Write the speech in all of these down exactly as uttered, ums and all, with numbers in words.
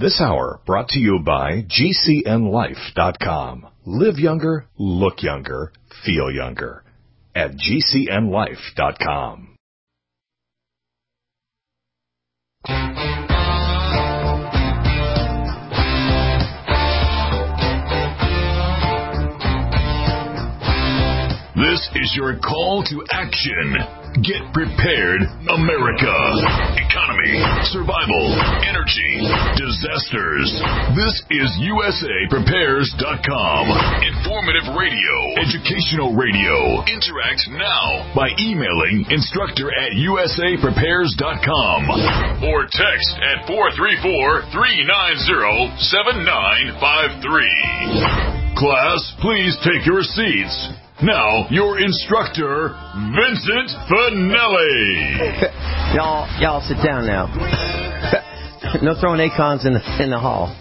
This hour brought to you by G C N life dot com. Live younger, look younger, feel younger at G C N life dot com. This is your call to action. Get prepared, America. Economy, survival, energy, disasters. This is U S A Prepares dot com. Informative radio, educational radio. Interact now by emailing instructor at U S A Prepares dot com or text at four three four, three nine zero, seven nine five three. Class, please take your seats. Now, your instructor, Vincent Finelli. y'all, y'all sit down now. No throwing acons in the in the hall.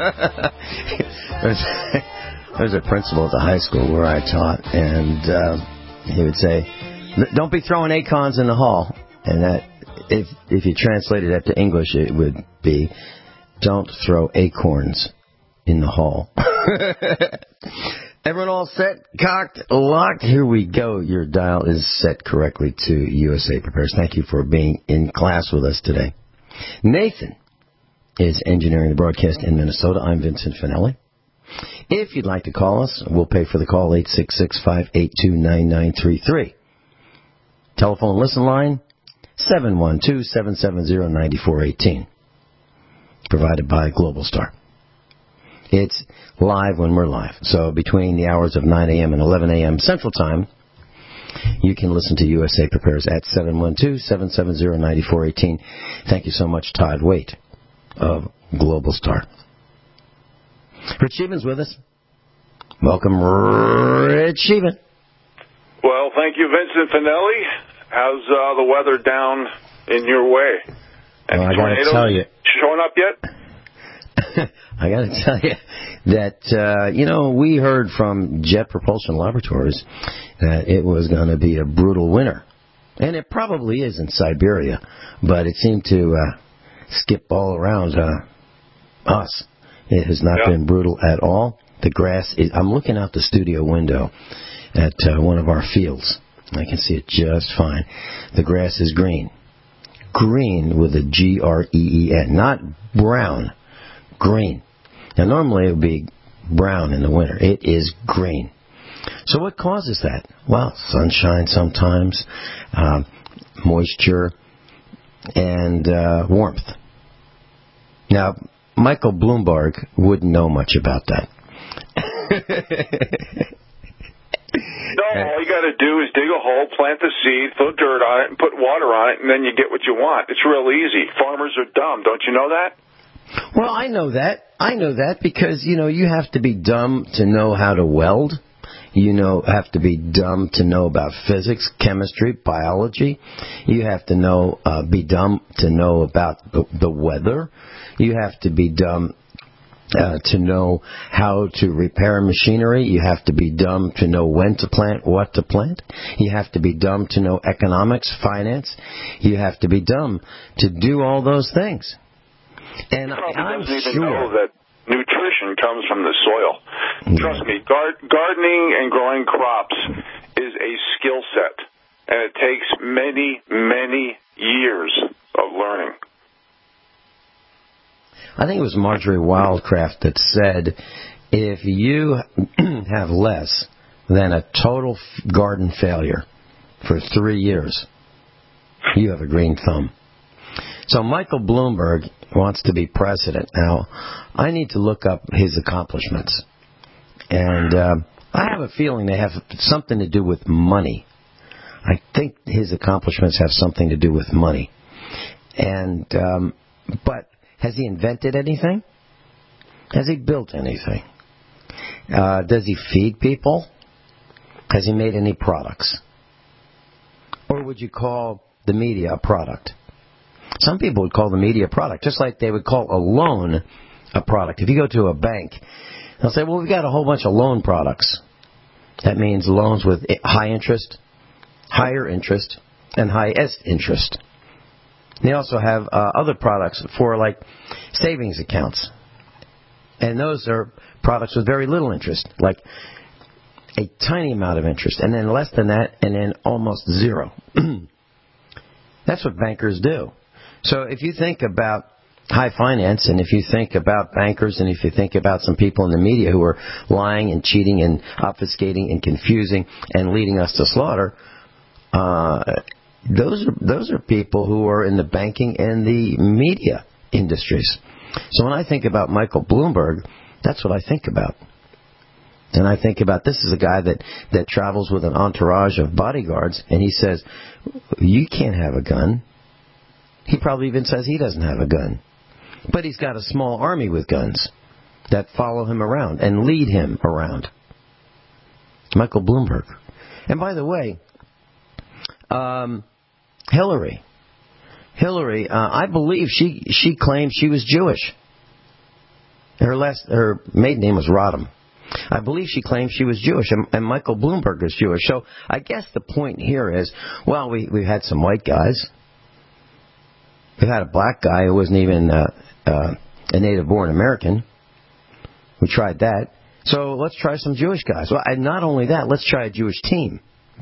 there's, there's a principal at the high school where I taught, and uh, he would say, "Don't be throwing acons in the hall." And that, if if you translated that to English, it would be, "Don't throw acorns in the hall." Everyone all set, cocked, locked? Here we go. Your dial is set correctly to U S A Prepares. Thank you for being in class with us today. Nathan is engineering the broadcast in Minnesota. I'm Vincent Finelli. If you'd like to call us, we'll pay for the call, eight six six, five eight two, nine nine three three. Telephone listen line, seven one two, seven seven zero, nine four one eight. Provided by Global Star. It's live when we're live. So between the hours of nine a.m. and eleven a.m. Central Time, you can listen to U S A Prepares at seven one two, seven seven zero, nine four one eight. Thank you so much, Todd Waite of Global Star. Rich Sheevan's with us. Welcome, Rich Sheevan. Well, thank you, Vincent Finelli. How's uh, the weather down in your way? Well, I got to tell you. Showing up yet? I got to tell you that, uh, you know, we heard from Jet Propulsion Laboratories that it was going to be a brutal winter. And it probably is in Siberia, but it seemed to uh, skip all around uh, us. It has not yeah. been brutal at all. The grass is, I'm looking out the studio window at uh, one of our fields. I can see it just fine. The grass is green. Green with a G R E E N, not brown. Green. Now, normally it would be brown in the winter. It is green. So what causes that? Well, sunshine sometimes, uh, moisture, and uh, warmth. Now, Michael Bloomberg wouldn't know much about that. No, all you got to do is dig a hole, plant the seed, throw dirt on it, and put water on it, and then you get what you want. It's real easy. Farmers are dumb. Don't you know that? Well, I know that. I know that because, you know, you have to be dumb to know how to weld. You know, have to be dumb to know about physics, chemistry, biology. You have to know, uh, be dumb to know about the, the weather. You have to be dumb uh, to know how to repair machinery. You have to be dumb to know when to plant, what to plant. You have to be dumb to know economics, finance. You have to be dumb to do all those things. And probably I'm doesn't even sure know that nutrition comes from the soil. Yeah. Trust me, gar- gardening and growing crops is a skill set, and it takes many, many years of learning. I think it was Marjorie Wildcraft that said, if you have less than a total garden failure for three years, you have a green thumb. So Michael Bloomberg wants to be president. Now, I need to look up his accomplishments. And uh, I have a feeling they have something to do with money. I think his accomplishments have something to do with money. And um, but has he invented anything? Has he built anything? Uh, does he feed people? Has he made any products? Or would you call the media a product? Some people would call the media a product, just like they would call a loan a product. If you go to a bank, they'll say, well, we've got a whole bunch of loan products. That means loans with high interest, higher interest, and highest interest. They also have uh, other products for, like, savings accounts. And those are products with very little interest, like a tiny amount of interest, and then less than that, and then almost zero. That's what bankers do. So if you think about high finance, and if you think about bankers, and if you think about some people in the media who are lying and cheating and obfuscating and confusing and leading us to slaughter, uh, those are those are people who are in the banking and the media industries. So when I think about Michael Bloomberg, that's what I think about. And I think about this is a guy that, that travels with an entourage of bodyguards, and he says, you can't have a gun. He probably even says he doesn't have a gun. But he's got a small army with guns that follow him around and lead him around. Michael Bloomberg. And by the way, um, Hillary. Hillary, uh, I believe she she claimed she was Jewish. Her last her maiden name was Rodham. I believe she claimed she was Jewish, and, and Michael Bloomberg is Jewish. So I guess the point here is, well, we we've had some white guys. We've had a black guy who wasn't even uh, uh, a native-born American. We tried that. So let's try some Jewish guys. Well, and not only that, let's try a Jewish team.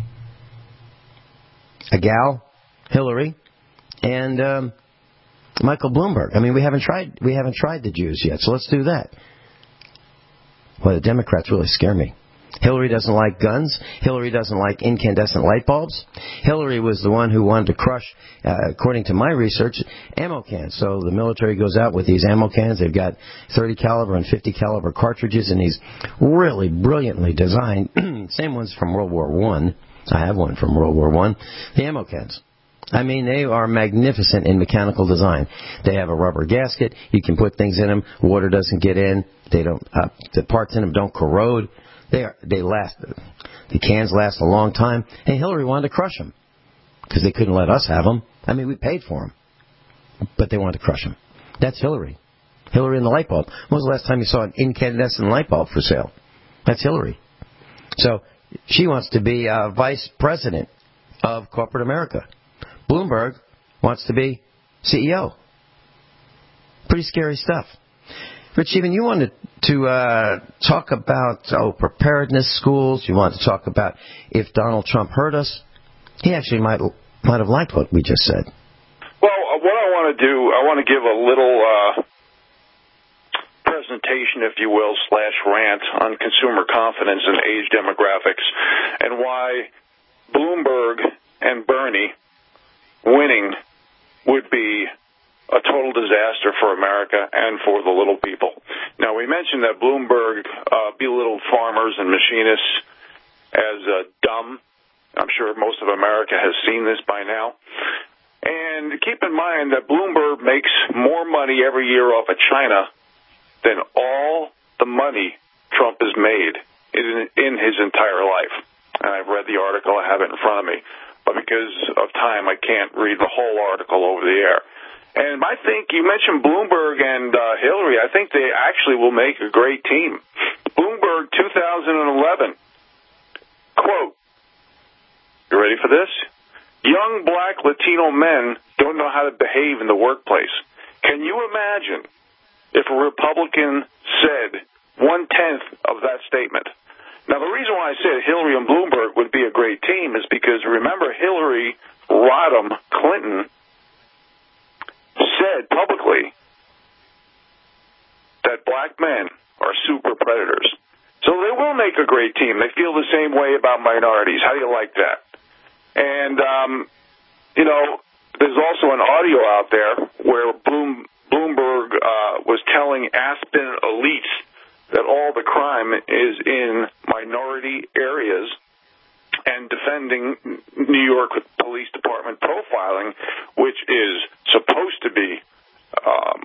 A gal, Hillary, and um, Michael Bloomberg. I mean, we haven't tried we haven't tried the Jews yet, so let's do that. Well, the Democrats really scare me. Hillary doesn't like guns. Hillary doesn't like incandescent light bulbs. Hillary was the one who wanted to crush, uh, according to my research, ammo cans. So the military goes out with these ammo cans. They've got thirty caliber and fifty caliber cartridges in these really brilliantly designed, same ones from World War One. I have one from World War One. The ammo cans. I mean, they are magnificent in mechanical design. They have a rubber gasket. You can put things in them. Water doesn't get in. They don't. Uh, the parts in them don't corrode. They are. They last. The cans last a long time. And Hillary wanted to crush them because they couldn't let us have them. I mean, we paid for them, but they wanted to crush them. That's Hillary. Hillary and the light bulb. When was the last time you saw an incandescent light bulb for sale? That's Hillary. So she wants to be uh, vice president of corporate America. Bloomberg wants to be C E O. Pretty scary stuff. Rich, even you wanted to uh, talk about oh preparedness schools. You wanted to talk about if Donald Trump hurt us. He actually might might have liked what we just said. Well, uh, what I want to do, I want to give a little uh, presentation, if you will, slash rant on consumer confidence and age demographics, and why Bloomberg and Bernie winning would be a total disaster for America and for the little people. Now, we mentioned that Bloomberg uh, belittled farmers and machinists as uh, dumb. I'm sure most of America has seen this by now. And keep in mind that Bloomberg makes more money every year off of China than all the money Trump has made in, in his entire life. And I've read the article. I have it in front of me. But because of time, I can't read the whole article over the air. And I think you mentioned Bloomberg and uh, Hillary. I think they actually will make a great team. Bloomberg two thousand eleven, quote, you ready for this? Young black Latino men don't know how to behave in the workplace. Can you imagine if a Republican said one-tenth of that statement? Now, the reason why I said Hillary and Bloomberg would be a great team is because, remember, Hillary Rodham Clinton said publicly that black men are super predators. So they will make a great team. They feel the same way about minorities. How do you like that? And, um, you know, there's also an audio out there where Bloom, Bloomberg uh, was telling Aspen elites that all the crime is in minority areas and defending New York Police Department profiling, which is supposed to be um,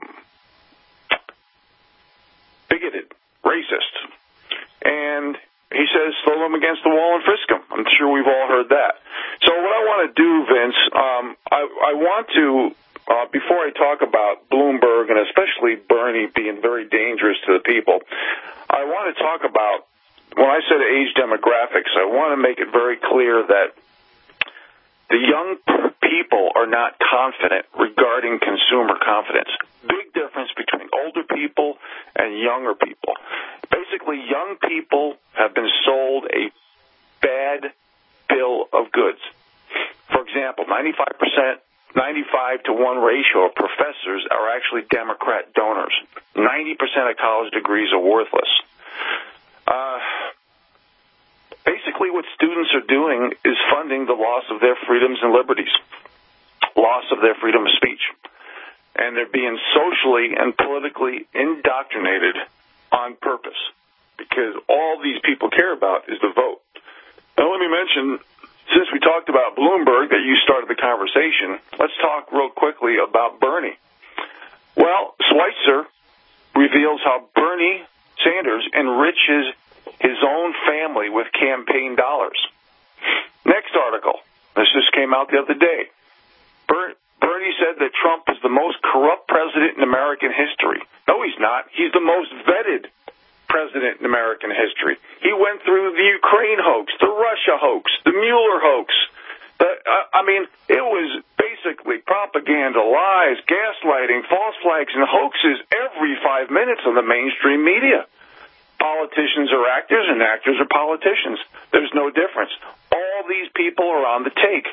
bigoted, racist. And he says, throw them against the wall and frisk them. I'm sure we've all heard that. So what I want to do, Vince, um, I, I want to, uh, before I talk about Bloomberg and especially Bernie being very dangerous to the people, I want to talk about, when I said age demographics, I want to make it very clear that the young people are not confident regarding consumer confidence. Big difference between older people and younger people. Basically, young people have been sold a bad bill of goods. For example, ninety-five percent, ninety-five to one ratio of professors are actually Democrat donors. ninety percent of college degrees are worthless. Uh, basically, what students are doing is funding the loss of their freedoms and liberties, loss of their freedom of speech. And they're being socially and politically indoctrinated on purpose because all these people care about is the vote. Now, let me mention, since we talked about Bloomberg, that you started the conversation, let's talk real quickly about Bernie. Well, Schweitzer reveals how Bernie Sanders enriches his own family with campaign dollars. Next article. This just came out the other day. Ber- Bernie said that Trump is the most corrupt president in American history. No, he's not. He's the most vetted president in American history. He went through the Ukraine hoax, the Russia hoax, the Mueller hoax. The, uh, I mean, it was basically propaganda, lies, gaslighting, false flags, and hoaxes every five minutes on the mainstream media. Politicians are actors, and actors are politicians. There's no difference. All these people are on the take.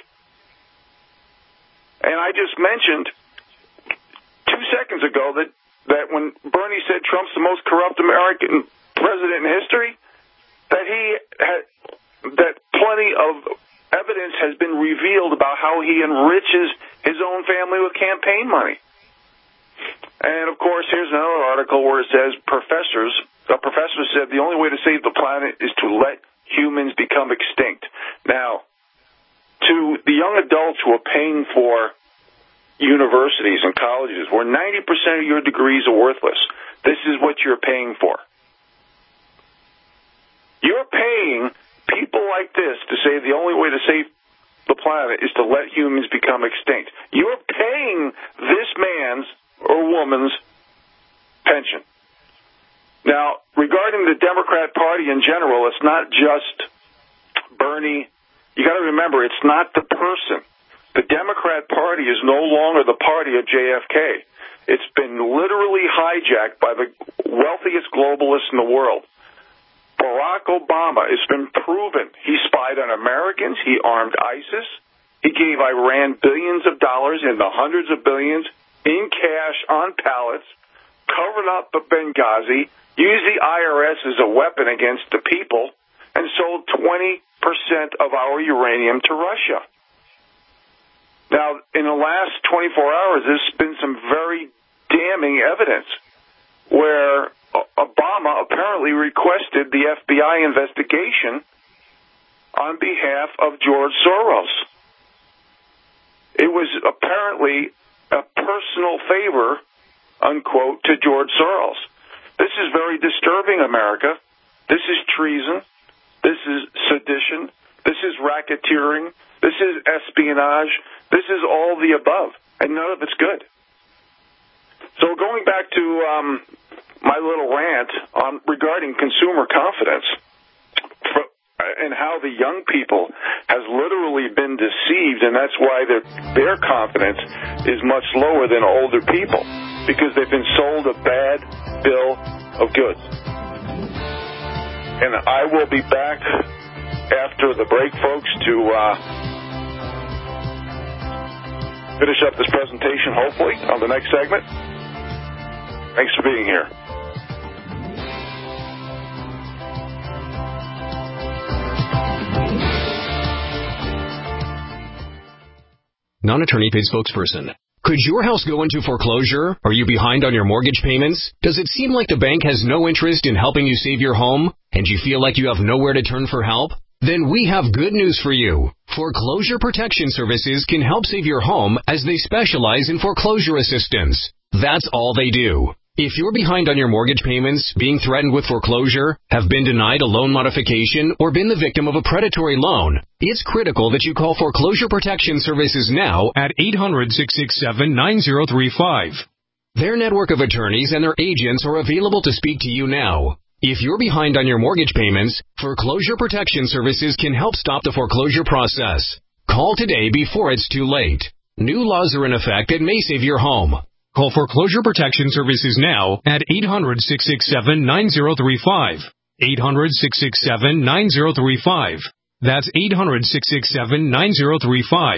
And I just mentioned two seconds ago that that when Bernie said Trump's the most corrupt American president in history, that he had, that plenty of evidence has been revealed about how he enriches his own family with campaign money. And, of course, here's another article where it says professors, a professor said the only way to save the planet is to let humans become extinct. Now, to the young adults who are paying for universities and colleges where ninety percent of your degrees are worthless, this is what you're paying for. You're paying people like this to say the only way to save the planet is to let humans become extinct. You're paying this man's or woman's pension. Now, regarding the Democrat Party in general, it's not just Bernie. You got to remember, it's not the person. The Democrat Party is no longer the party of J F K. It's been literally hijacked by the wealthiest globalists in the world. Barack Obama, it's been proven, he spied on Americans, he armed ISIS, he gave Iran billions of dollars and the hundreds of billions in cash on pallets, covered up Benghazi, used the I R S as a weapon against the people, and sold twenty percent of our uranium to Russia. Now, in the last twenty-four hours, there's been some very damning evidence where Obama apparently requested the F B I investigation on behalf of George Soros. It was apparently a personal favor, unquote, to George Soros. This is very disturbing, America. This is treason. This is sedition. This is racketeering. This is espionage. This is all the above, and none of it's good. So going back to um, my little rant on regarding consumer confidence for, and how the young people has literally been deceived, and that's why their their confidence is much lower than older people, because they've been sold a bad bill of goods. And I will be back after the break, folks, to uh, finish up this presentation, hopefully, on the next segment. Thanks for being here. Non-attorney paid spokesperson. Could your house go into foreclosure? Are you behind on your mortgage payments? Does it seem like the bank has no interest in helping you save your home? And you feel like you have nowhere to turn for help? Then we have good news for you. Foreclosure Protection Services can help save your home as they specialize in foreclosure assistance. That's all they do. If you're behind on your mortgage payments, being threatened with foreclosure, have been denied a loan modification, or been the victim of a predatory loan, it's critical that you call Foreclosure Protection Services now at eight hundred, six six seven, nine zero three five. Their network of attorneys and their agents are available to speak to you now. If you're behind on your mortgage payments, Foreclosure Protection Services can help stop the foreclosure process. Call today before it's too late. New laws are in effect that may save your home. Call Foreclosure Protection Services now at eight hundred, six six seven, nine zero three five. eight hundred, six six seven, nine zero three five. That's eight hundred, six six seven, nine zero three five.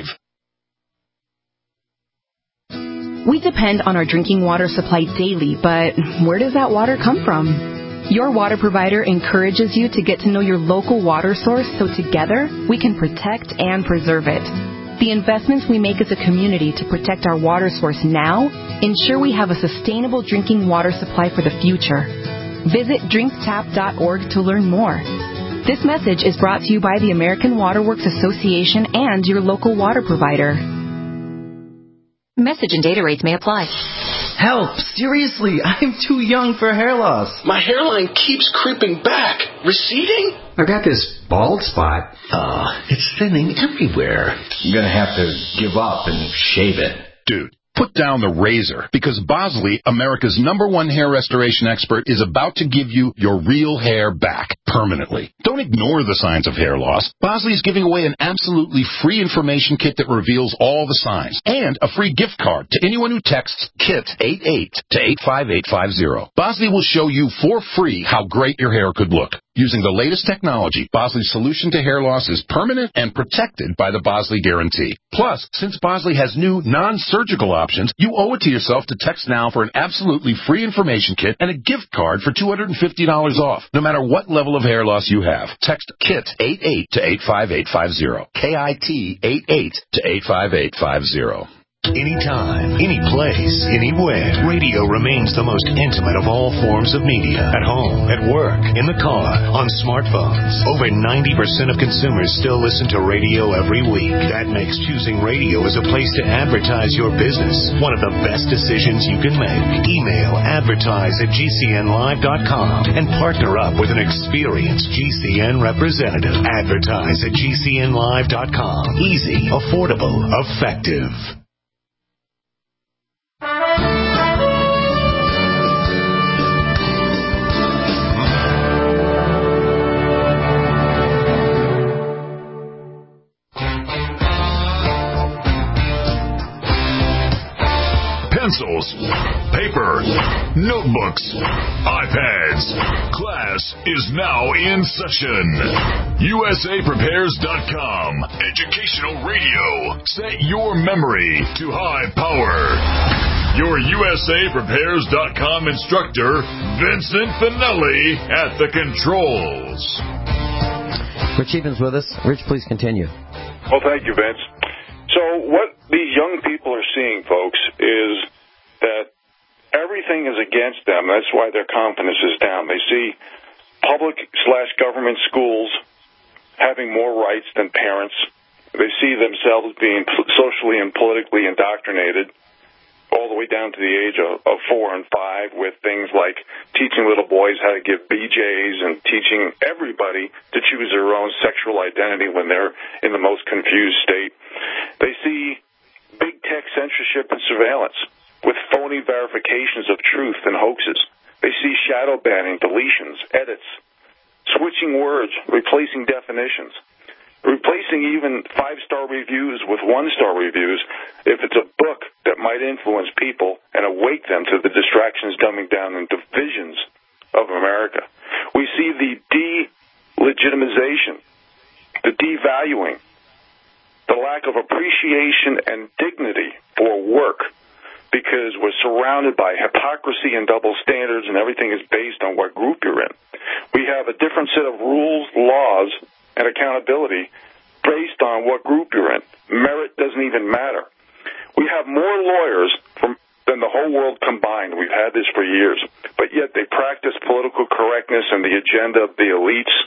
We depend on our drinking water supply daily, but where does that water come from? Your water provider encourages you to get to know your local water source so together we can protect and preserve it. The investments we make as a community to protect our water source now ensure we have a sustainable drinking water supply for the future. Visit drink tap dot org to learn more. This message is brought to you by the American Water Works Association and your local water provider. Message and data rates may apply. Help! Seriously, I'm too young for hair loss. My hairline keeps creeping back. Receding? I've got this bald spot. Uh, it's thinning everywhere. I'm gonna have to give up and shave it. Dude, put down the razor, because Bosley, America's number one hair restoration expert, is about to give you your real hair back permanently. Don't ignore the signs of hair loss. Bosley is giving away an absolutely free information kit that reveals all the signs, and a free gift card to anyone who texts KIT eighty-eight to eight five eight five zero. Bosley will show you for free how great your hair could look. Using the latest technology, Bosley's solution to hair loss is permanent and protected by the Bosley Guarantee. Plus, since Bosley has new non-surgical options, you owe it to yourself to text now for an absolutely free information kit and a gift card for two hundred fifty dollars off, no matter what level of hair loss you have. Text KIT eighty-eight to eight five eight five zero. K I T eighty-eight to eight five eight five zero. Anytime, any place, anywhere, radio remains the most intimate of all forms of media. At home, at work, in the car, on smartphones. Over ninety percent of consumers still listen to radio every week. That makes choosing radio as a place to advertise your business one of the best decisions you can make. Email advertise at G C N live dot com and partner up with an experienced G C N representative. Advertise at G C N live dot com. Easy, affordable, effective. Pencils, paper, notebooks, iPads. Class is now in session. U S A Prepares dot com. Educational radio. Set your memory to high power. Your U S A Prepares dot com instructor, Vincent Finelli, at the controls. Rich Evans with us. Rich, please continue. Well, thank you, Vince. So what these young people are seeing, folks, is that everything is against them. That's why their confidence is down. They see public slash government schools having more rights than parents. They see themselves being socially and politically indoctrinated all the way down to the age of, of four and five, with things like teaching little boys how to give B Js and teaching everybody to choose their own sexual identity when they're in the most confused state. They see big tech censorship and surveillance with phony verifications of truth and hoaxes. They see shadow banning, deletions, edits, switching words, replacing definitions, replacing even five-star reviews with one-star reviews if it's a book that might influence people and awake them to the distractions dumbing down and divisions of America. We see the de-legitimization, the devaluing, the lack of appreciation and dignity for work, because we're surrounded by hypocrisy and double standards, and everything is based on what group you're in. We have a different set of rules, laws, and accountability based on what group you're in. Merit doesn't even matter. We have more lawyers from, than the whole world combined. We've had this for years. But yet they practice political correctness and the agenda of the elites,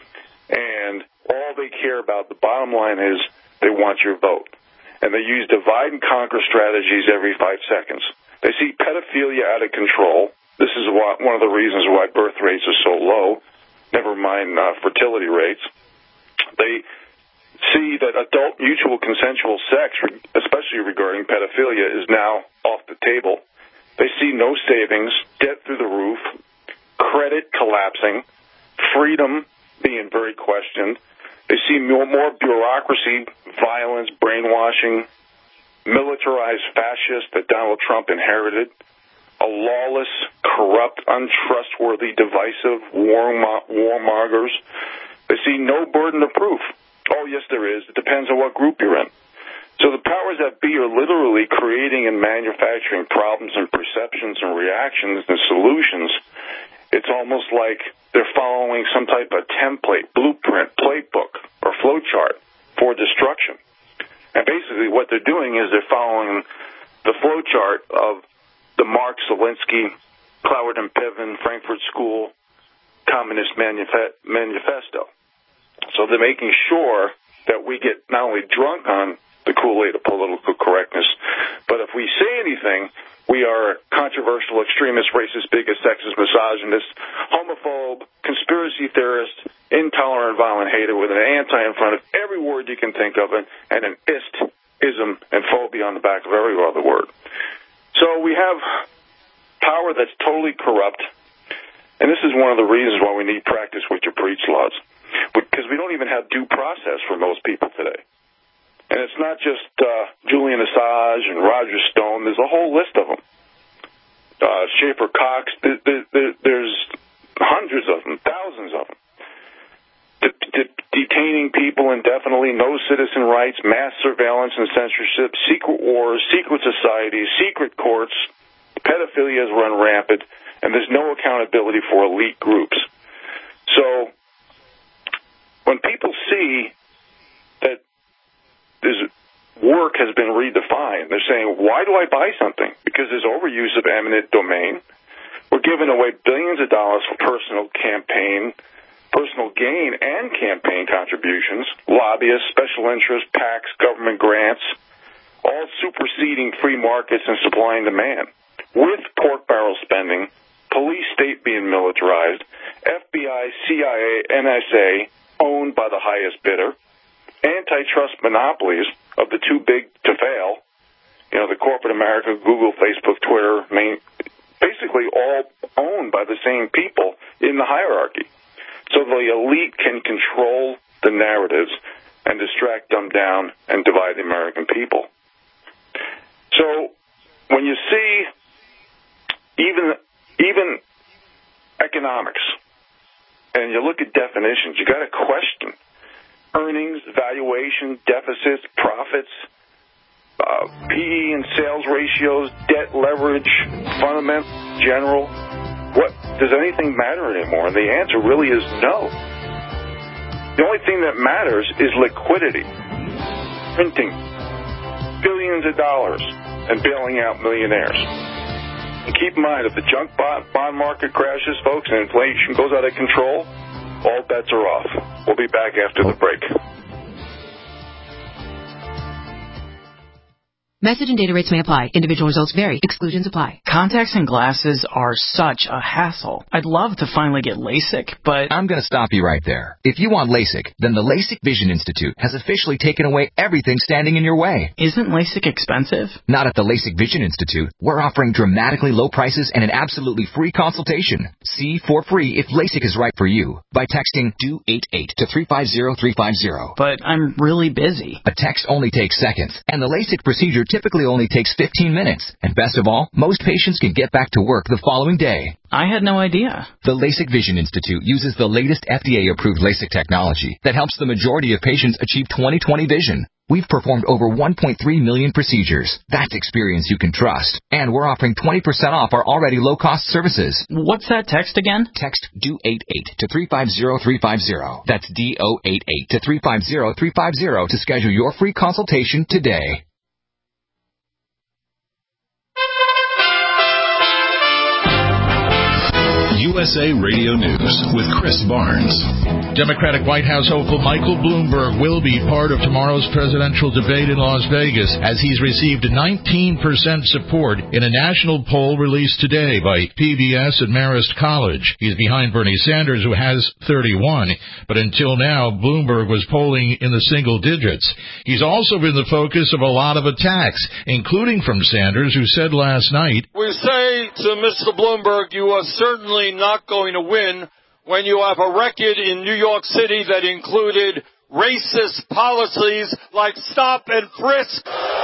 and all they care about, the bottom line is, they want your vote. And they use divide and conquer strategies every five seconds. They see pedophilia out of control. This is why, one of the reasons why birth rates are so low, never mind uh, fertility rates. They see that adult mutual consensual sex, especially regarding pedophilia, is now off the table. They see no savings, debt through the roof, credit collapsing, freedom being very questioned, They see more, more bureaucracy, violence, brainwashing, militarized fascists that Donald Trump inherited, a lawless, corrupt, untrustworthy, divisive warmo- warmongers. They see no burden of proof. Oh, yes, there is. It depends on what group you're in. So the powers that be are literally creating and manufacturing problems and perceptions and reactions and solutions. It's almost like they're following some type of template, blueprint, playbook, or flowchart for destruction. And basically what they're doing is they're following the flowchart of the Marx, Zelinsky, Cloward and Piven, Frankfurt School, Communist Manif- Manifesto. So they're making sure that we get not only drunk on the Kool-Aid of political correctness, but if we say anything, we are controversial, extremist, racist, bigot, sexist, misogynist, homophobe, conspiracy theorist, intolerant, violent hater with an anti in front of every word you can think of it, and an ist, ism, and phobia on the back of every other word. So we have power that's totally corrupt, and this is one of the reasons why we need practice what you preach laws, because we don't even have due process for most people today. And it's not just uh, Julian Assange and Roger Stone. There's a whole list of them. Uh, Schaefer Cox. There, there, there's hundreds of them, thousands of them. De- de- detaining people indefinitely, no citizen rights, mass surveillance and censorship, secret wars, secret societies, secret courts. Pedophilia has run rampant, and there's no accountability for elite groups. So when people see that this work has been redefined, they're saying, why do I buy something? Because there's overuse of eminent domain. We're giving away billions of dollars for personal campaign, personal gain and campaign contributions, lobbyists, special interests, PACs, government grants, all superseding free markets and supply and demand, with pork barrel spending, police state being militarized, F B I, C I A, N S A owned by the highest bidder, antitrust monopolies of the too big to fail, you know, the corporate America, Google, Facebook, Twitter, main, basically all owned by the same people in the hierarchy. So the elite can control the narratives and distract, dumb down, and divide the American people. So when you see even even economics, and you look at definitions, you got to question earnings, valuation, deficits, profits, uh, P E and sales ratios, debt leverage, fundamental, general. What does anything matter anymore? And the answer really is no. The only thing that matters is liquidity, printing billions of dollars and bailing out millionaires. And keep in mind, if the junk bond market crashes, folks, and inflation goes out of control, all bets are off. We'll be back after the break. Message and data rates may apply. Individual results vary. Exclusions apply. Contacts and glasses are such a hassle. I'd love to finally get LASIK, but... I'm going to stop you right there. If you want LASIK, then the LASIK Vision Institute has officially taken away everything standing in your way. Isn't LASIK expensive? Not at the LASIK Vision Institute. We're offering dramatically low prices and an absolutely free consultation. See for free if LASIK is right for you by texting D O eight eight to three five zero three five zero. But I'm really busy. A text only takes seconds, and the LASIK procedure typically only takes fifteen minutes. And best of all, most patients can get back to work the following day. I had no idea. The LASIK Vision Institute uses the latest F D A-approved LASIK technology that helps the majority of patients achieve twenty twenty vision. We've performed over one point three million procedures. That's experience you can trust. And we're offering twenty percent off our already low-cost services. What's that text again? Text D O eight eight to three five zero three five zero. That's D O eight eight to three five zero three five zero to schedule your free consultation today. U S A Radio News with Chris Barnes. Democratic White House hopeful Michael Bloomberg will be part of tomorrow's presidential debate in Las Vegas as he's received nineteen percent support in a national poll released today by P B S and Marist College. He's behind Bernie Sanders, who has thirty-one, but until now, Bloomberg was polling in the single digits. He's also been the focus of a lot of attacks, including from Sanders, who said last night, "We say to Mister Bloomberg, you are certainly not going to win when you have a record in New York City that included racist policies like stop and frisk.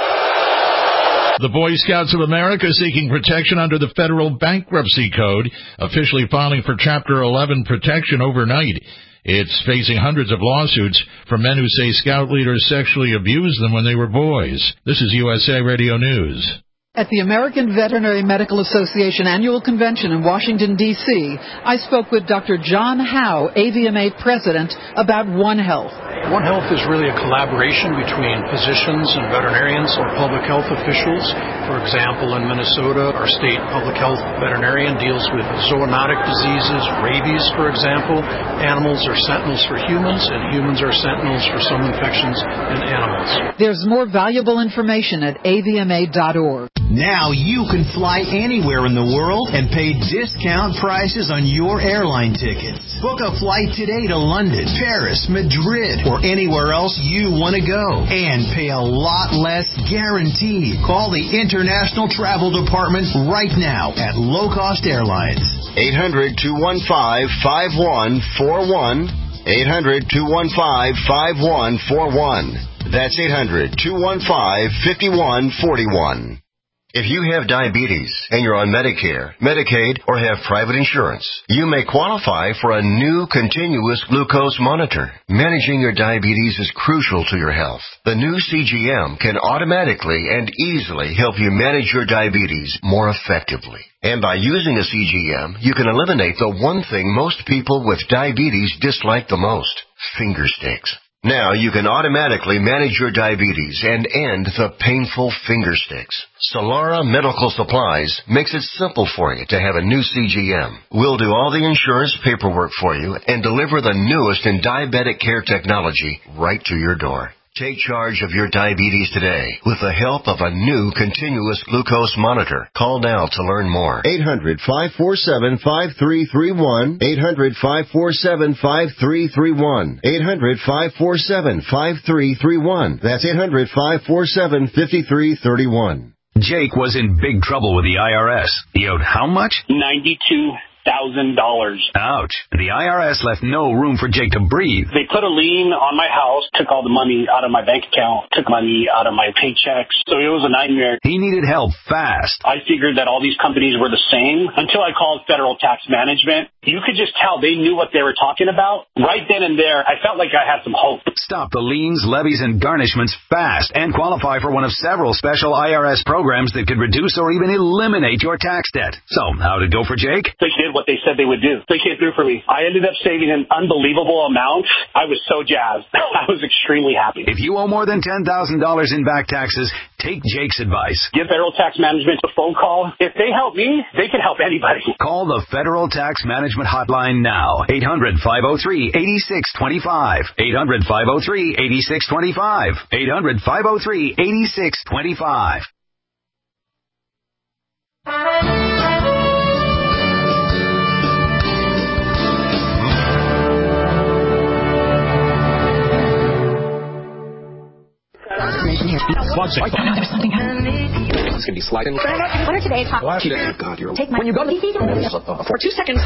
The Boy Scouts of America seeking protection under the Federal Bankruptcy Code, officially filing for Chapter eleven protection overnight. It's facing hundreds of lawsuits from men who say Scout leaders sexually abused them when they were boys. This is U S A Radio News. At the American Veterinary Medical Association Annual Convention in Washington, D C, I spoke with Doctor John Howe, A V M A President, about One Health. One Health is really a collaboration between physicians and veterinarians or public health officials. For example, in Minnesota, our state public health veterinarian deals with zoonotic diseases, rabies, for example. Animals are sentinels for humans, and humans are sentinels for some infections in animals. There's more valuable information at A V M A dot org. Now you can fly anywhere in the world and pay discount prices on your airline tickets. Book a flight today to London, Paris, Madrid, or anywhere else you want to go. And pay a lot less guaranteed. Call the International Travel Department right now at Low Cost Airlines. eight hundred, two one five, five one four one. eight hundred, two one five, five one four one. That's eight hundred, two one five, five one four one. If you have diabetes and you're on Medicare, Medicaid, or have private insurance, you may qualify for a new continuous glucose monitor. Managing your diabetes is crucial to your health. The new C G M can automatically and easily help you manage your diabetes more effectively. And by using a C G M, you can eliminate the one thing most people with diabetes dislike the most: finger sticks. Now you can automatically manage your diabetes and end the painful finger sticks. Solara Medical Supplies makes it simple for you to have a new C G M. We'll do all the insurance paperwork for you and deliver the newest in diabetic care technology right to your door. Take charge of your diabetes today with the help of a new continuous glucose monitor. Call now to learn more. eight hundred, five four seven, five three three one. eight hundred, five four seven, five three three one. eight hundred, five four seven, five three three one. That's eight hundred, five four seven, five three three one. Jake was in big trouble with the I R S. He owed how much? ninety-two thousand dollars. Ouch. The I R S left no room for Jake to breathe. They put a lien on my house, took all the money out of my bank account, took money out of my paychecks. So it was a nightmare. He needed help fast. I figured that all these companies were the same until I called Federal Tax Management. You could just tell they knew what they were talking about. Right then and there, I felt like I had some hope. Stop the liens, levies, and garnishments fast and qualify for one of several special I R S programs that could reduce or even eliminate your tax debt. So, how'd it go for Jake? They did what they said they would do. They came through for me. I ended up saving an unbelievable amount. I was so jazzed. I was extremely happy. If you owe more than ten thousand dollars in back taxes, take Jake's advice. Give Federal Tax Management a phone call. If they help me, they can help anybody. Call the Federal Tax Management Hotline now. eight hundred, five oh three, eight six two five. eight hundred, five oh three, eight six two five. eight hundred, five oh three, eight six two five. It's going to be sliding. What are today's hot? God, you're Take my when you go to for two seconds.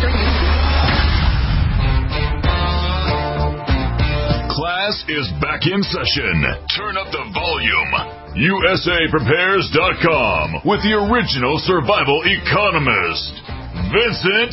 Class is back in session. Turn up the volume. U S A Prepares dot com with the original survival economist, Vincent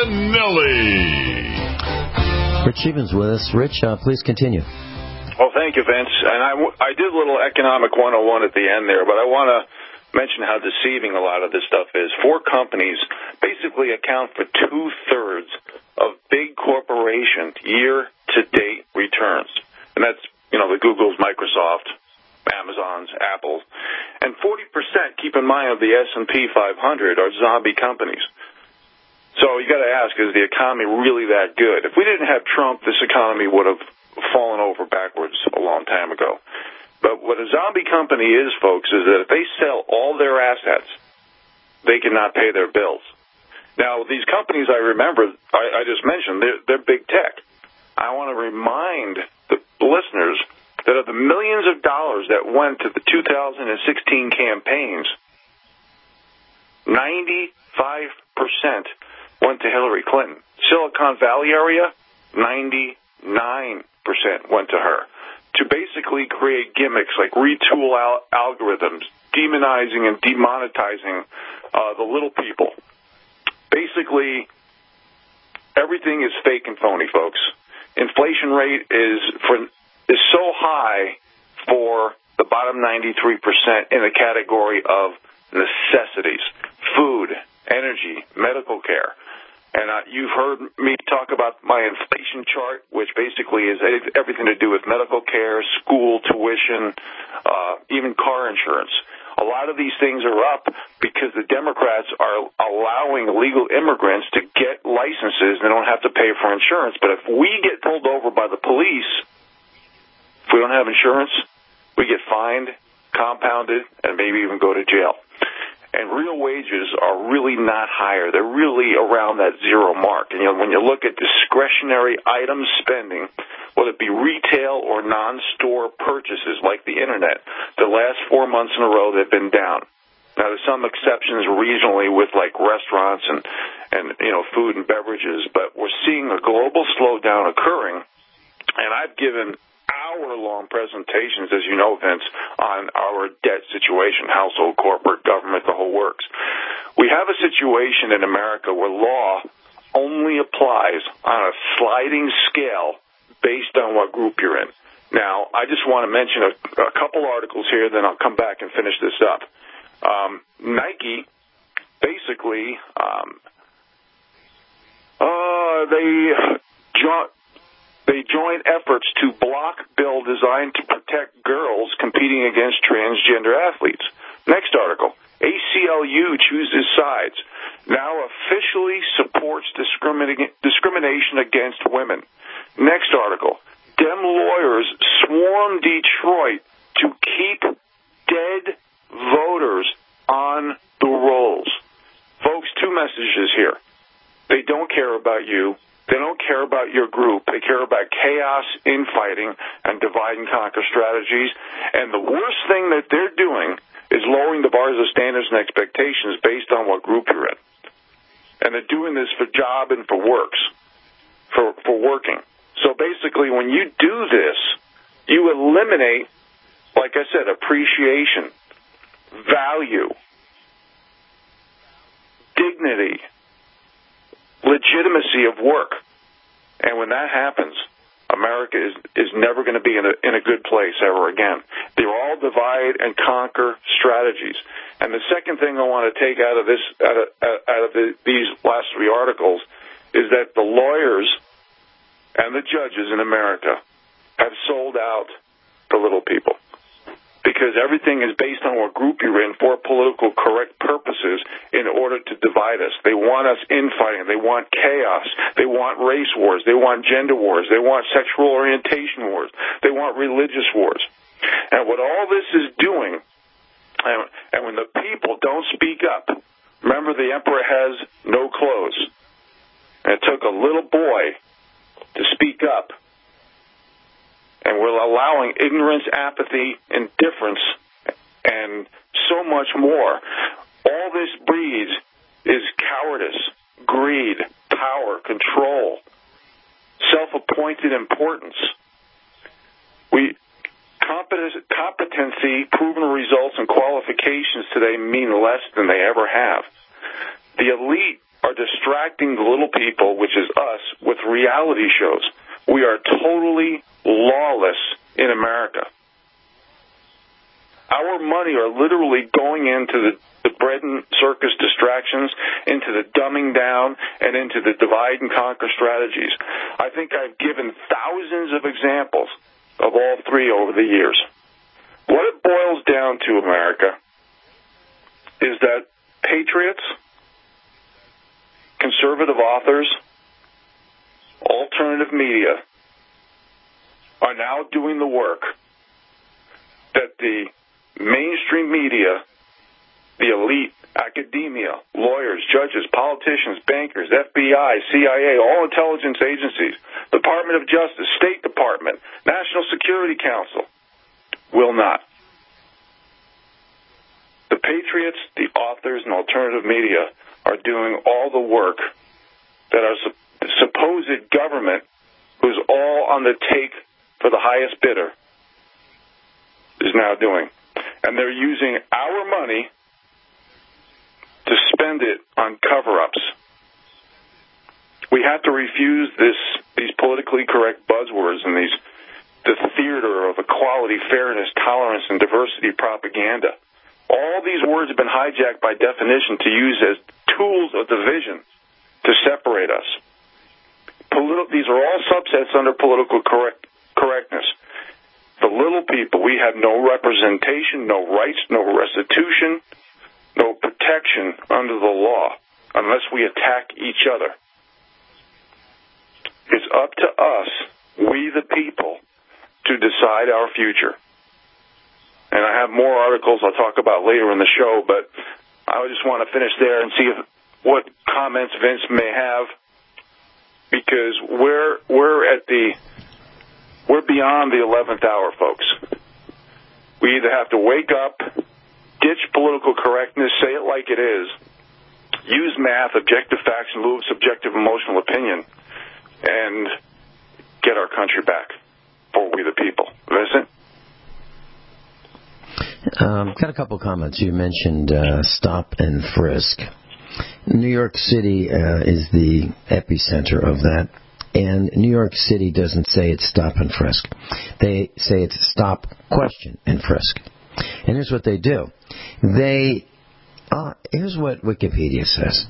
Finelli. Rich Stevens with us. Rich, uh, please continue. Well, thank you, Vince. And I, I did a little Economic one oh one at the end there, but I want to mention how deceiving a lot of this stuff is. Four companies basically account for two-thirds of big corporation year-to-date returns. And that's, you know, the Googles, Microsoft, Amazons, Apple. And forty percent, keep in mind, of the S and P five hundred are zombie companies. So you got to ask, is the economy really that good? If we didn't have Trump, this economy would have fallen over backwards a long time ago. But what a zombie company is, folks, is that if they sell all their assets, they cannot pay their bills. Now, these companies I remember, I, I just mentioned, they're, they're big tech. I want to remind the listeners that of the millions of dollars that went to the two thousand sixteen campaigns, ninety-five percent went to Hillary Clinton. Silicon Valley area, ninety-nine percent went to her. to basically create gimmicks like retool al- algorithms, demonizing and demonetizing uh, the little people. Basically, everything is fake and phony, folks. Inflation rate is for is so high for the bottom ninety-three percent in the category of necessities: food, energy, medical care. And uh, you've heard me talk about my inflation chart, which basically is everything to do with medical care, school tuition, uh, even car insurance. A lot of these things are up because the Democrats are allowing illegal immigrants to get licenses and they don't have to pay for insurance. But if we get pulled over by the police, if we don't have insurance, we get fined, compounded, and maybe even go to jail. And real wages are really not higher. They're really around that zero mark. And, you know, when you look at discretionary item spending, whether it be retail or non-store purchases like the Internet, the last four months in a row they've been down. Now, there's some exceptions regionally with, like, restaurants and, and you know, food and beverages, but we're seeing a global slowdown occurring. And I've given hour-long presentations, as you know, Vince, on our debt situation, household, corporate, government, the whole works. We have a situation in America where law only applies on a sliding scale based on what group you're in. Now, I just want to mention a, a couple articles here, then I'll come back and finish this up. Um, Nike, basically, um, uh, they jo- They join efforts to block bill designed to protect girls competing against transgender athletes. Next article. A C L U chooses sides. Now officially supports discrimin- discrimination against women. Next article. Dem lawyers swarm Detroit to keep dead voters on the rolls. Folks, two messages here. They don't care about you. They don't care about your group. They care about chaos, infighting, and divide and conquer strategies. And the worst thing that they're doing is lowering the bars of standards and expectations based on what group you're in. And they're doing this for job and for works, for, for working. So basically, when you do this, you eliminate, like I said, appreciation, value, dignity, legitimacy of work. And when that happens, America is, is never going to be in a, in a good place ever again. They're all divide and conquer strategies. And the second thing I want to take out of this, out of, out of the, these last three articles, is that the lawyers and the judges in America have sold out the little people. Because everything is based on what group you're in for political correct purposes in order to divide us. They want us infighting. They want chaos. They want race wars. They want gender wars. They want sexual orientation wars. They want religious wars. And what all this is doing, and, and when the people don't speak up, remember the emperor has no clothes. And it took a little boy to speak up. And we're allowing ignorance, apathy, indifference, and so much more. All this breeds is cowardice, greed, power, control, self-appointed importance. We competency, proven results, and qualifications today mean less than they ever have. The elite are distracting the little people, which is us, with reality shows. We are totally lawless in America. Our money are literally going into the, the bread and circus distractions, into the dumbing down, and into the divide and conquer strategies. I think I've given thousands of examples of all three over the years. What it boils down to, America, is that patriots, conservative authors, alternative media are now doing the work that the mainstream media, the elite, academia, lawyers, judges, politicians, bankers, F B I, C I A, all intelligence agencies, Department of Justice, State Department, National Security Council, will not. The patriots, the authors, and alternative media are doing all the work that our supposed government, who's all on the take for the highest bidder, is now doing. And they're using our money to spend it on cover-ups. We have to refuse this these politically correct buzzwords and these the theater of equality, fairness, tolerance, and diversity propaganda. All these words have been hijacked by definition to use as tools of division to separate us. Politi- these are all subsets under political correct- correctness. The little people, we have no representation, no rights, no restitution, no protection under the law unless we attack each other. It's up to us, we the people, to decide our future. And I have more articles I'll talk about later in the show, but I just want to finish there and see if, what comments Vince may have, because we're we're at the we're beyond the eleventh hour, folks. We either have to wake up, ditch political correctness, say it like it is, use math, objective facts in lieu of subjective emotional opinion, and get our country back for we the people. Vincent? Um, got a couple of comments. You mentioned uh, stop and frisk. New York City uh, is the epicenter of that, and New York City doesn't say it's stop and frisk. They say it's stop, question, and frisk. And here's what they do. They, uh, here's what Wikipedia says.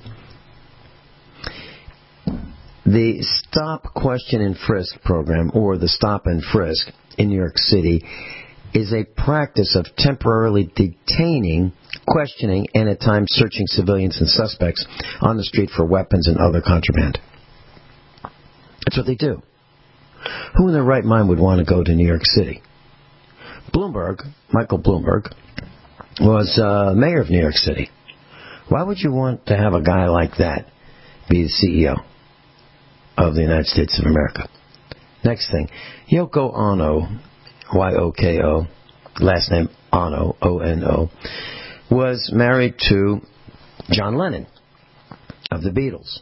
The Stop, Question, and Frisk program, or the Stop and Frisk in New York City, is a practice of temporarily detaining, questioning, and at times searching civilians and suspects on the street for weapons and other contraband. That's what they do. Who in their right mind would want to go to New York City? Bloomberg, Michael Bloomberg, was uh, mayor of New York City. Why would you want to have a guy like that be the C E O of the United States of America? Next thing, Yoko Ono, Y O K O, last name Ono, O N O, was married to John Lennon of the Beatles.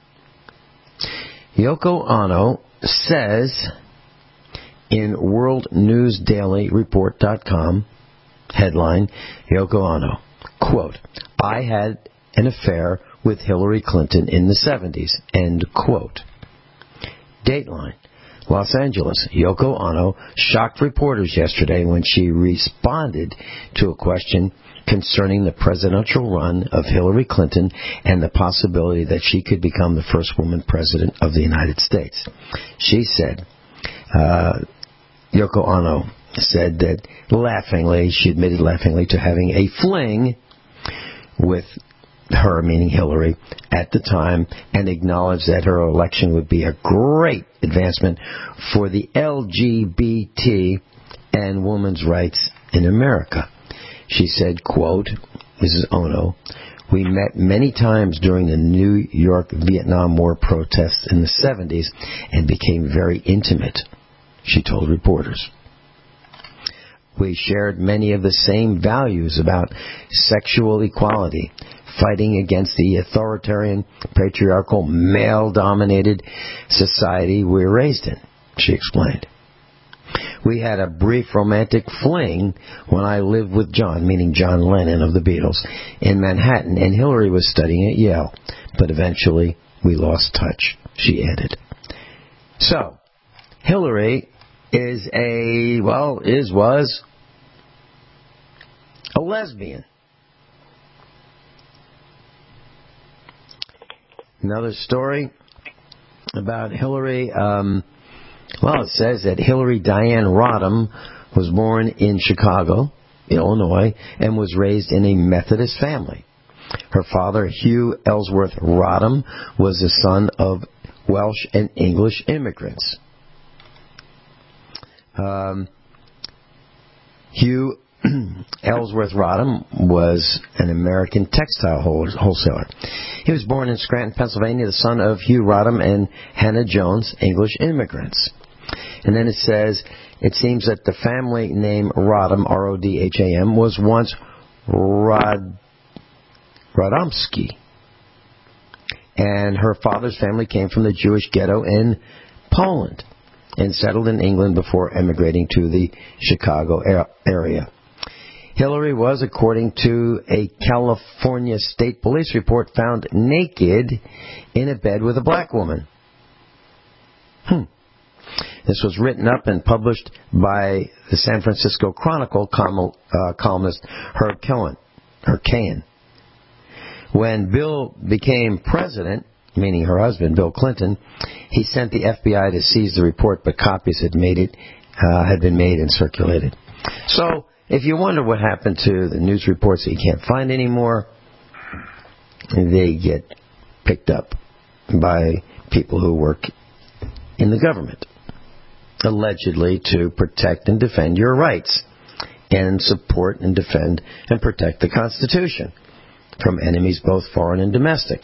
Yoko Ono says in world news daily report dot com, headline, Yoko Ono, quote, I had an affair with Hillary Clinton in the seventies, end quote. Dateline, Los Angeles, Yoko Ono shocked reporters yesterday when she responded to a question concerning the presidential run of Hillary Clinton and the possibility that she could become the first woman president of the United States. She said, uh, Yoko Ono said that laughingly, she admitted laughingly to having a fling with her, meaning Hillary, at the time, and acknowledged that her election would be a great advancement for the L G B T and women's rights in America. She said, quote, Missus Ono, we met many times during the New York Vietnam War protests in the seventies and became very intimate, she told reporters. We shared many of the same values about sexual equality, fighting against the authoritarian, patriarchal, male-dominated society we were raised in, she explained. We had a brief romantic fling when I lived with John, meaning John Lennon of the Beatles, in Manhattan, and Hillary was studying at Yale. But eventually, we lost touch, she added. So, Hillary is a, well, is, was, a lesbian. Another story about Hillary. Um, well, it says that Hillary Diane Rodham was born in Chicago, Illinois, and was raised in a Methodist family. Her father, Hugh Ellsworth Rodham, was the son of Welsh and English immigrants. Um, Hugh Ellsworth Rodham was an American textile wholesaler. He was born in Scranton, Pennsylvania, the son of Hugh Rodham and Hannah Jones, English immigrants. And then it says, it seems that the family name Rodham, R O D H A M, was once Rod, Radomski. And her father's family came from the Jewish ghetto in Poland. and settled in England before emigrating to the Chicago area. Hillary was, according to a California State Police report, found naked in a bed with a black woman. Hmm. This was written up and published by the San Francisco Chronicle com- uh, columnist Herb Cohen, or Cahan. When Bill became president, meaning her husband, Bill Clinton, he sent the F B I to seize the report, but copies had made it uh, had been made and circulated. So, if you wonder what happened to the news reports that you can't find anymore, they get picked up by people who work in the government, allegedly to protect and defend your rights and support and defend and protect the Constitution from enemies both foreign and domestic.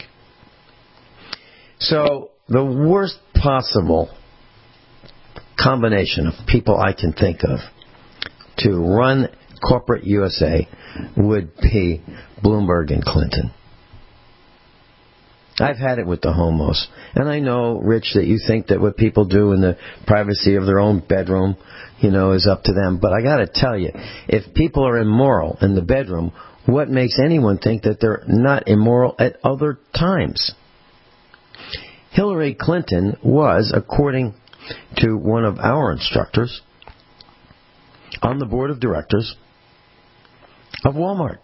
So the worst possible combination of people I can think of to run corporate U S A would be Bloomberg and Clinton. I've had it with the homos. And I know, Rich, that you think that what people do in the privacy of their own bedroom, you know, is up to them. But I got to tell you, if people are immoral in the bedroom, what makes anyone think that they're not immoral at other times? Hillary Clinton was, according to one of our instructors, on the board of directors of Walmart.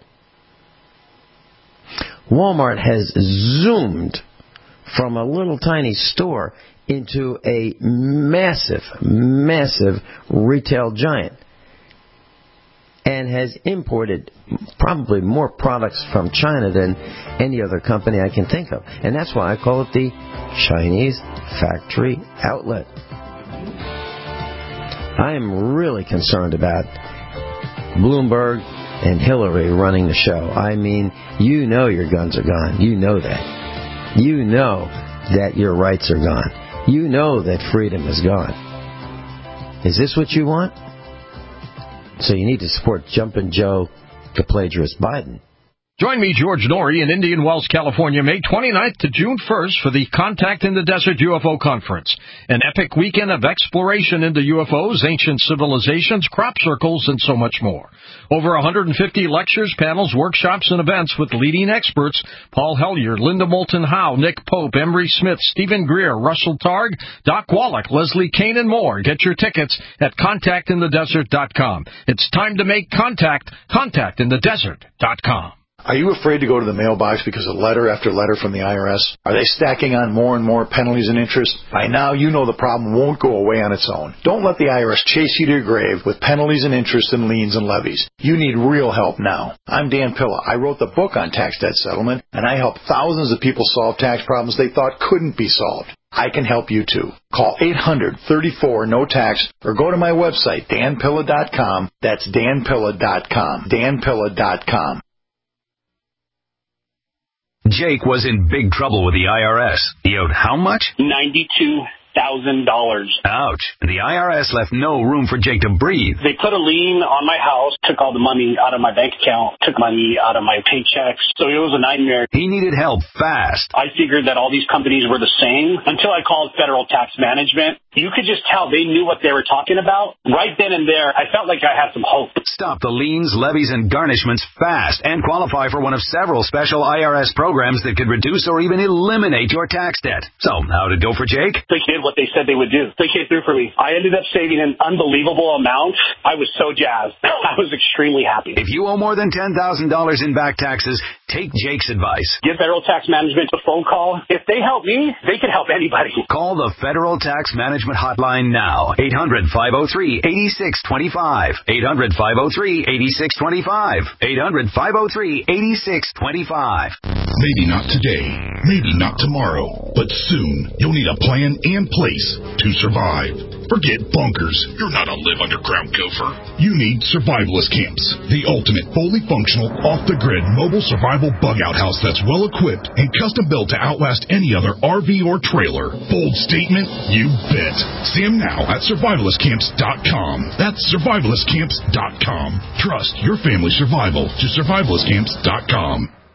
Walmart has zoomed from a little tiny store into a massive, massive retail giant and has imported probably more products from China than any other company I can think of. And that's why I call it the Chinese factory outlet. I am really concerned about Bloomberg and Hillary running the show. I mean, you know your guns are gone. You know that. You know that your rights are gone. You know that freedom is gone. Is this what you want? So you need to support Jumpin' Joe, the plagiarist Biden. Join me, George Norrie, in Indian Wells, California, May twenty-ninth to June first for the Contact in the Desert U F O Conference, an epic weekend of exploration into U F Os, ancient civilizations, crop circles, and so much more. Over one hundred fifty lectures, panels, workshops, and events with leading experts: Paul Hellyer, Linda Moulton Howe, Nick Pope, Emery Smith, Stephen Greer, Russell Targ, Doc Wallach, Leslie Kane, and more. Get your tickets at contact in the desert dot com. It's time to make contact. contact in the desert dot com. Are you afraid to go to the mailbox because of letter after letter from the I R S? Are they stacking on more and more penalties and interest? By now, you know the problem won't go away on its own. Don't let the I R S chase you to your grave with penalties and interest and liens and levies. You need real help now. I'm Dan Pilla. I wrote the book on tax debt settlement, and I help thousands of people solve tax problems they thought couldn't be solved. I can help you too. Call eight hundred, thirty-four, no tax or go to my website, dan pilla dot com. That's dan pilla dot com. dan pilla dot com. Jake was in big trouble with the I R S. He owed how much? ninety-two thousand dollars. Ouch. And the I R S left no room for Jake to breathe. They put a lien on my house, took all the money out of my bank account, took money out of my paychecks. So it was a nightmare. He needed help fast. I figured that all these companies were the same until I called Federal Tax Management. You could just tell they knew what they were talking about. Right then and there, I felt like I had some hope. Stop the liens, levies, and garnishments fast and qualify for one of several special I R S programs that could reduce or even eliminate your tax debt. So, how'd it go for Jake? They did what they said they would do. They came through for me. I ended up saving an unbelievable amount. I was so jazzed. I was extremely happy. If you owe more than ten thousand dollars in back taxes, take Jake's advice. Give Federal Tax Management a phone call. If they help me, they can help anybody. Call the Federal Tax Management Hotline now. eight hundred, five oh three, eight six two five. eight hundred, five oh three, eight six two five. eight hundred, five oh three, eight six two five. Maybe not today, maybe not tomorrow, but soon you'll need a plan and place to survive. Forget bunkers. You're not a live underground gopher. You need survivalist camps, the ultimate fully functional, off-the-grid mobile survival bug-out house that's well-equipped and custom-built to outlast any other R V or trailer. Bold statement? You bet. See them now at survivalist camps dot com. That's survivalist camps dot com. Trust your family's survival to survivalist camps dot com.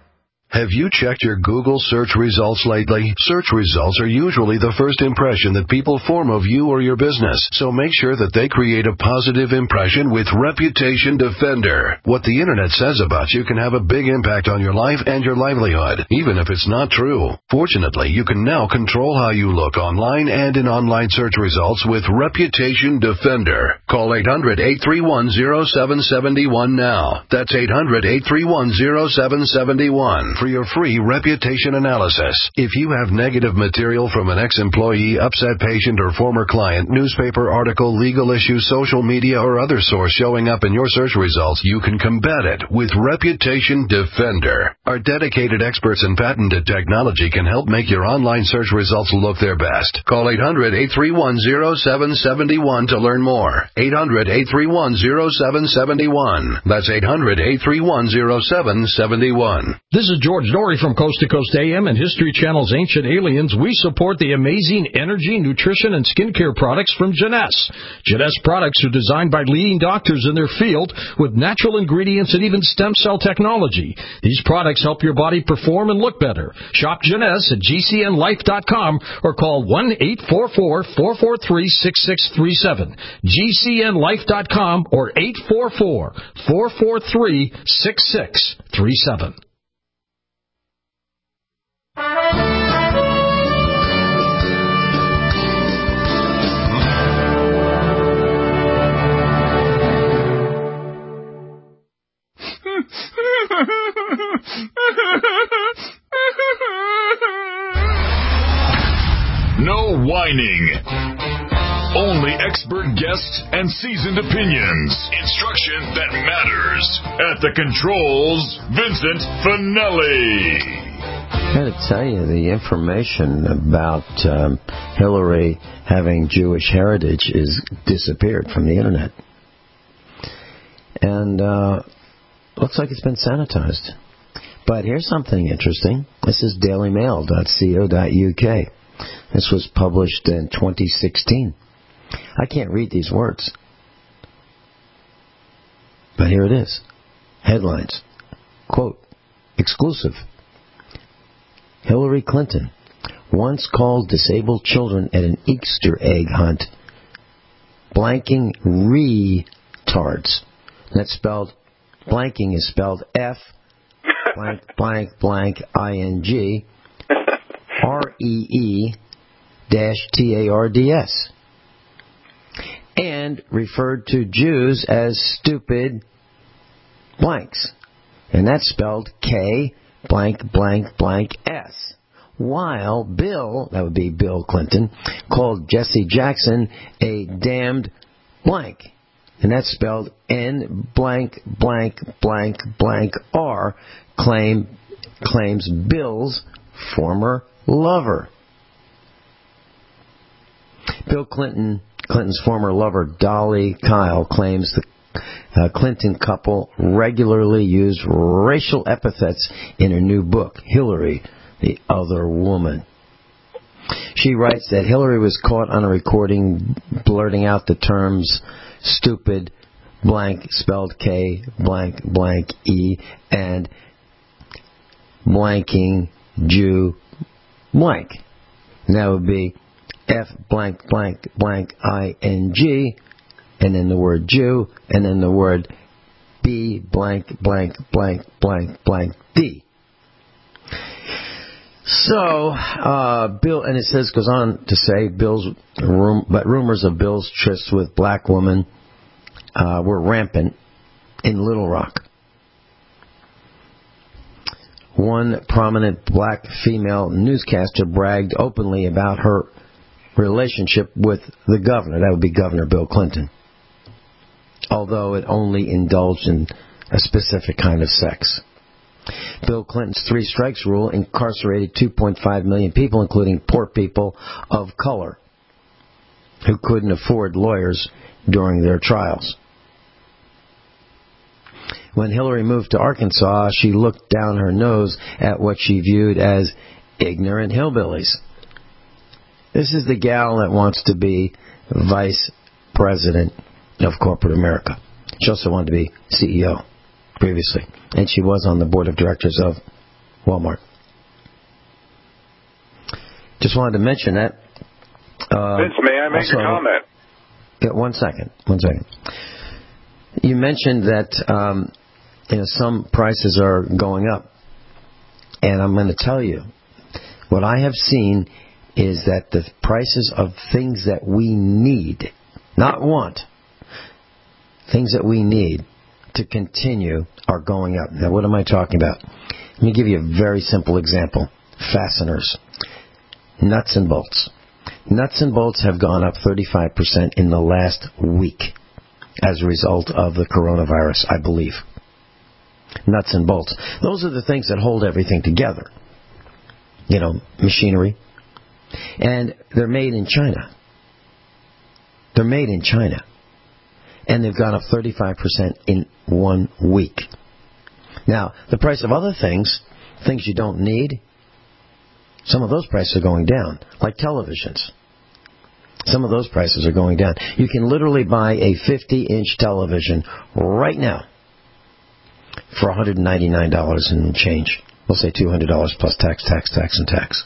Have you checked your Google search results lately? Search results are usually the first impression that people form of you or your business, so make sure that they create a positive impression with Reputation Defender. What the internet says about you can have a big impact on your life and your livelihood, even if it's not true. Fortunately, you can now control how you look online and in online search results with Reputation Defender. Call eight hundred, eight three one, zero seven seven one now. That's eight hundred, eight three one, zero seven seven one. For your free reputation analysis. If you have negative material from an ex-employee, upset patient, or former client, newspaper article, legal issue, social media, or other source showing up in your search results, you can combat it with Reputation Defender. Our dedicated experts in patented technology can help make your online search results look their best. Call eight hundred, eight three one, zero seven seven one to learn more. eight hundred, eight three one, zero seven seven one. That's eight hundred, eight three one, zero seven seven one. This is George Norrie from Coast to Coast A M and History Channel's Ancient Aliens. We support the amazing energy, nutrition, and skincare products from Jeunesse. Jeunesse products are designed by leading doctors in their field with natural ingredients and even stem cell technology. These products help your body perform and look better. Shop Jeunesse at G C N life dot com or call one eight four four, four four three, six six three seven. G C N life dot com or eight four four, four four three, six six three seven. No whining. Only expert guests and seasoned opinions. Instruction that matters. At the controls, Vincent Finelli. I got to tell you, the information about um, Hillary having Jewish heritage is disappeared from the internet. And uh, looks like it's been sanitized. But here's something interesting. This is daily mail dot co dot U K. This was published in twenty sixteen. I can't read these words. But here it is. Headlines. Quote, exclusive. Hillary Clinton once called disabled children at an Easter egg hunt blanking retards. That's spelled, blanking is spelled F blank blank blank I N G R E E dash T A R D S. And referred to Jews as stupid blanks. And that's spelled K blank blank blank S. While Bill, that would be Bill Clinton, called Jesse Jackson a damned blank. And that's spelled N blank blank blank blank R, claim, claims Bill's former lover. Bill Clinton, Clinton's former lover, Dolly Kyle, claims the uh, Clinton couple regularly used racial epithets in her new book, Hillary, the Other Woman. She writes that Hillary was caught on a recording blurting out the terms stupid, blank, spelled K, blank, blank, E, and blanking Jew, blank. And that would be F blank, blank, blank, I N G, and then the word Jew, and then the word B blank, blank, blank, blank, blank, D. So, uh, Bill, and it says, goes on to say, Bill's room, but rumors of Bill's trysts with black women uh, were rampant in Little Rock. One prominent black female newscaster bragged openly about her relationship with the governor. That would be Governor Bill Clinton. Although it only indulged in a specific kind of sex. Bill Clinton's three strikes rule incarcerated two point five million people, including poor people of color who couldn't afford lawyers during their trials. When Hillary moved to Arkansas, she looked down her nose at what she viewed as ignorant hillbillies. This is the gal that wants to be vice president of corporate America. She also wanted to be C E O previously, and she was on the board of directors of Walmart. Just wanted to mention that. Uh, Vince, may I make also, a comment? Yeah, one second. One second. You mentioned that um, you know, some prices are going up. And I'm going to tell you, what I have seen is that the prices of things that we need, not want, things that we need to continue are going up. Now, what am I talking about? Let me give you a very simple example. Fasteners. Nuts and bolts. Nuts and bolts have gone up thirty-five percent in the last week as a result of the coronavirus, I believe. Nuts and bolts. Those are the things that hold everything together. You know, machinery. And they're made in China. They're made in China. And they've gone up thirty-five percent in one week. Now, the price of other things, things you don't need, some of those prices are going down, like televisions. Some of those prices are going down. You can literally buy a fifty-inch television right now for one hundred ninety-nine dollars and change. We'll say two hundred dollars plus tax, tax, tax, and tax.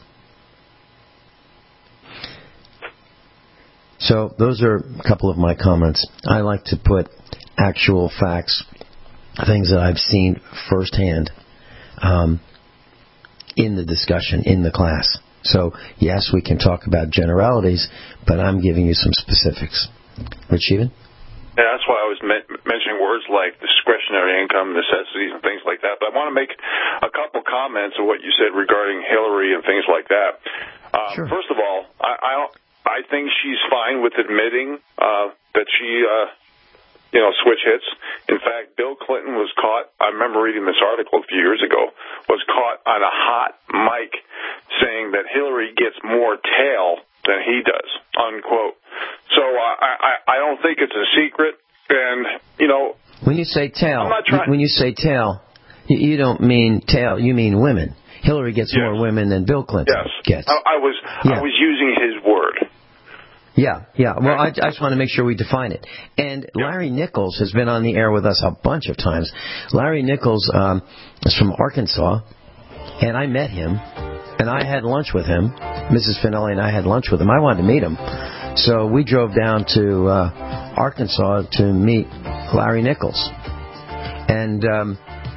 So those are a couple of my comments. I like to put actual facts, things that I've seen firsthand, um, in the discussion, in the class. So, yes, we can talk about generalities, but I'm giving you some specifics. Rich Even? Yeah, that's why I was me- mentioning words like discretionary income, necessities, and things like that. But I want to make a couple comments on what you said regarding Hillary and things like that. Uh, sure. First of all, I, I, don't, I think she's fine with admitting uh, that she, uh, you know, switch hits. In fact, Bill Clinton was caught, I remember reading this article a few years ago, was caught on a hot mic saying that Hillary gets more tail than he does, unquote. So uh, I, I, I don't think it's a secret. And, you know, when you say tail, I'm not trying- when you say tail, you, you don't mean tail, you mean women. Hillary gets yes. more women than Bill Clinton yes. gets. I, I was yeah. I was using his word. Yeah, yeah. Well, I, I just want to make sure we define it. And Larry Nichols has been on the air with us a bunch of times. Larry Nichols um, is from Arkansas, and I met him, and I had lunch with him. Missus Finelli and I had lunch with him. I wanted to meet him. So we drove down to uh, Arkansas to meet Larry Nichols. And um,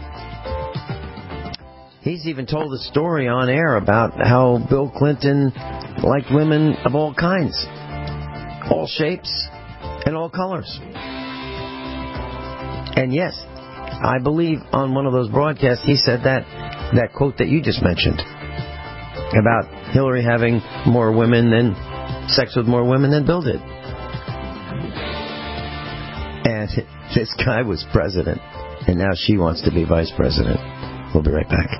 he's even told a story on air about how Bill Clinton liked women of all kinds, all shapes, and all colors. And yes, I believe on one of those broadcasts he said that, that quote that you just mentioned about Hillary having more women than, sex with more women than Bill did. And this guy was president, and now she wants to be vice president. We'll be right back.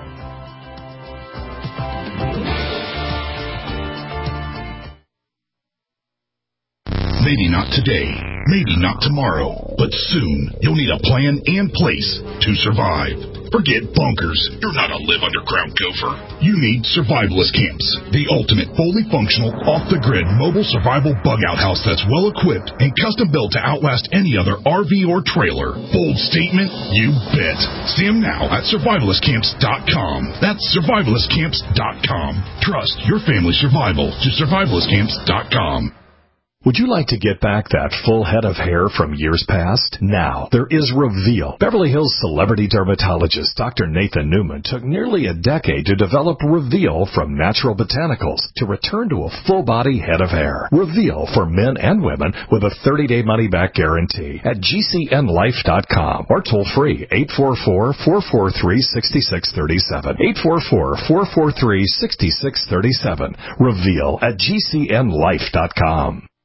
Maybe not today, maybe not tomorrow, but soon you'll need a plan and place to survive. Forget bunkers. You're not a live-underground gopher. You need survivalist camps, the ultimate fully functional, off-the-grid mobile survival bug-out house that's well-equipped and custom-built to outlast any other R V or trailer. Bold statement? You bet. See them now at survivalist camps dot com. That's survivalist camps dot com. Trust your family's survival to survivalist camps dot com. Would you like to get back that full head of hair from years past? Now, there is Reveal. Beverly Hills celebrity dermatologist Doctor Nathan Newman took nearly a decade to develop Reveal from natural botanicals to return to a full-body head of hair. Reveal for men and women with a thirty-day money-back guarantee at G C N life dot com or toll-free eight four four, four four three, six six three seven. eight four four, four four three, six six three seven. Reveal at G C N life dot com.